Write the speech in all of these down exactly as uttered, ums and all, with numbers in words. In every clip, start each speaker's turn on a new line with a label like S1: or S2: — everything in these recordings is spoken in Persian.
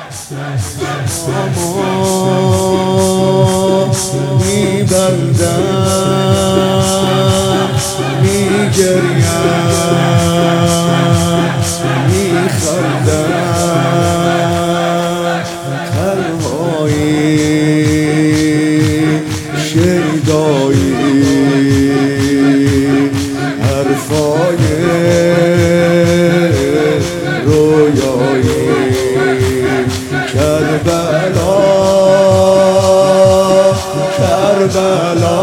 S1: اما میبندم میگریم میخندم تنهایی شیدایی حرفای رویایی کربلا کربلا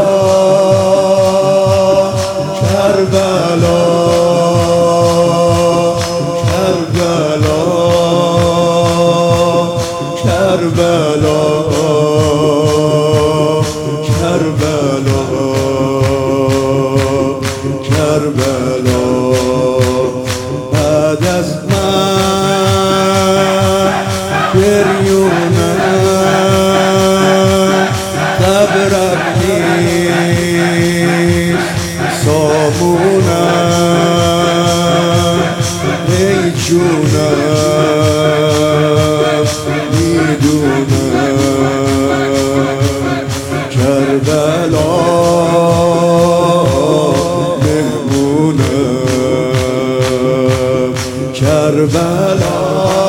S1: کربلا کربلا کربلا کربلا کربلا بعد از من گریونم قبرم نیست سامونم ای جونم میدونم کربلا مهمونم کربلا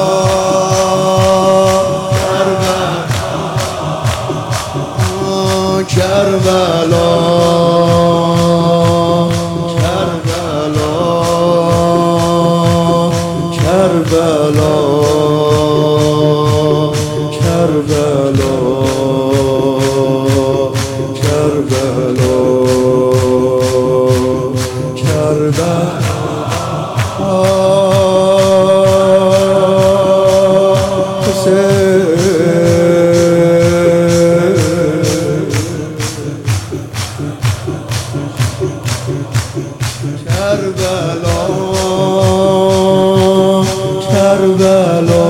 S1: کربلا کربلا کربلا کربلا کربلا کربلا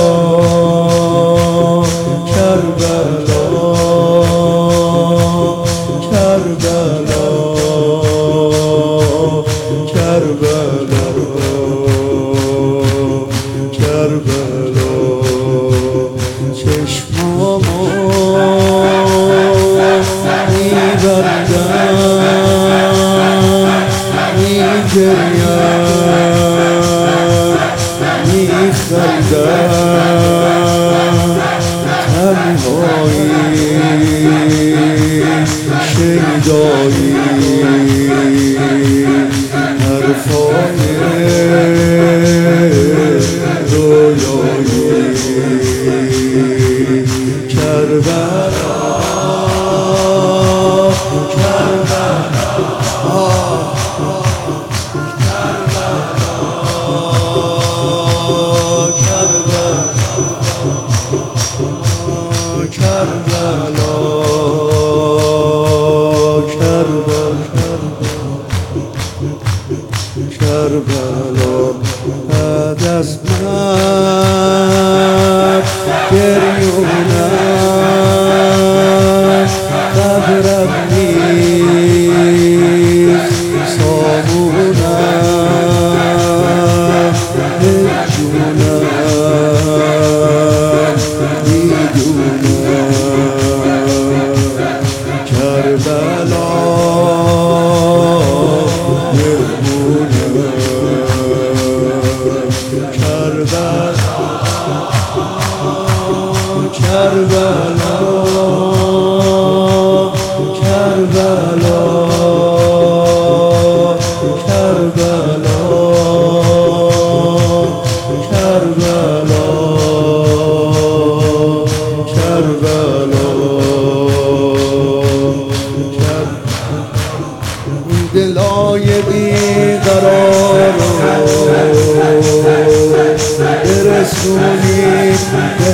S1: کربلا کربلا کربلا کربلا چشمامو میبندم میگریم میخندم تنهایی شیدایی حرفای رویایی کربلا کربلا بعد از من گریونم قبرم نیست سامونم ای جونم میدونم کربلا کربلا کربلا کربلا کربلا کربلا دلای بیقرار برسونید به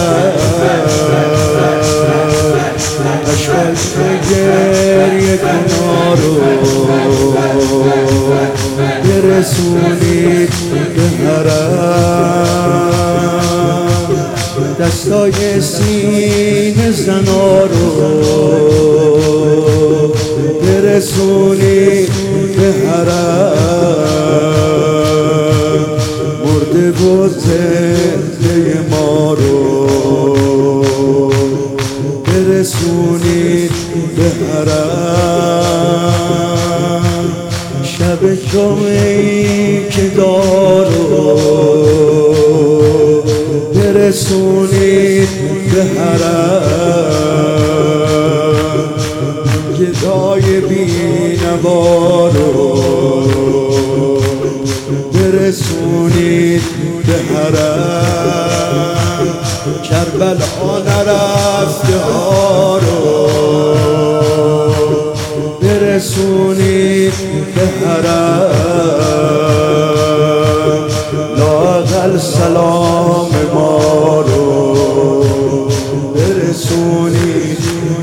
S1: حرم اشکال گریه کنارو برسونید به حرم دستای سینه زنارو برسونید به حرم مرده و زنده ما رو جامعه‌ای که دارو برسونید به حرم، گدای بینوا رو برسونید به حرم، کربلا نرفته ها رو برسونید به حرم، لااقل سلام ما رو برسونید.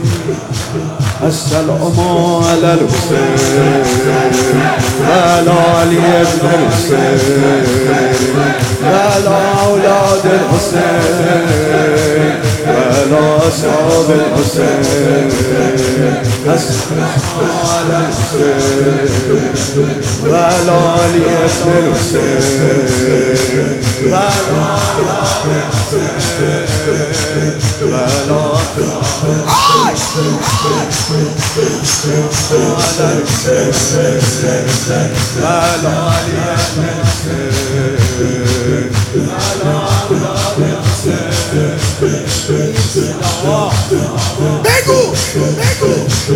S1: السلام علی الحسین و علی علی ابن الحسین و علی اولاد الحسین و علی اصحاب الحسین. السلام علی الحسین و علی علی ابن الحسین و علی اولاد الحسین و
S2: بگو بگو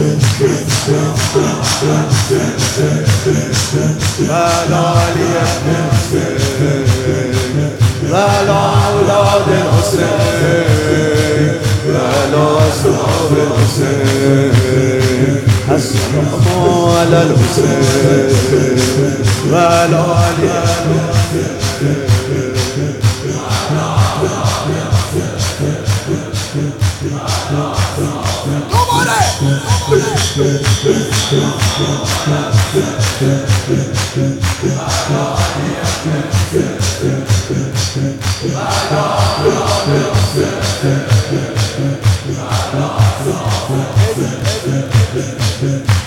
S1: وعلى أولاد الحسين وعلى أصحاب الحسين. السلام على الحسين وعلى آل
S2: دوباره